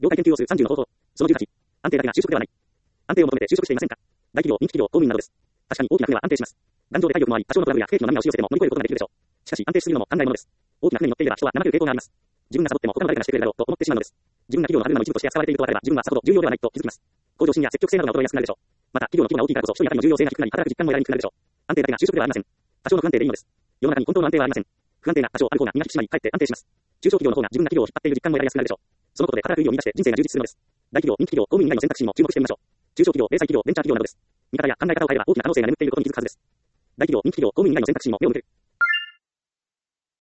業界研究をする30の方法。その18。安定だけが就職ではない。安定を求めて就職していませんか？大企業、人気企業、公務員などです。確かに大きな船は安定します。頑丈で体力もあり、多少のトラブルや不景気の波が押し寄せても乗り越えることができるでしょう。しかし安定しすぎるのも考えものです。大きな船に乗っていれば人は怠ける傾向があります。自分がサボっても他の誰かがしてくれるだろうと思ってしまうのです。自分が企業のあるの一部として扱われていると分かれば自分はさほど重要ではないと気づきます。向上心や積極性などが衰えやすくなるでしょう。また、企業の規模が大きいからこそ人に当たりの重要性が低くなり、働く実感も得られにくくなるでしょう。安定だけが就職ではありません。多少の不安定でいいのです。世の中に本当の安定はありません。不安定な多少ある方が身が引き締まり、かえって安定します。中小企業の方が自分が企業を引っ張っている実感も得られやすくなるでしょう。そのことで働く意義を見出して人生が充実するのです。大企業、人気企業、公務員以外の選択肢にも注目してみましょう。中小企業、零細企業、ベンチャー企業などです。見方や考え方を変えれば大きな可能性が眠っていることに気づくはずです。大企業、人気企業、公務員以外の選択肢にも目を向ける。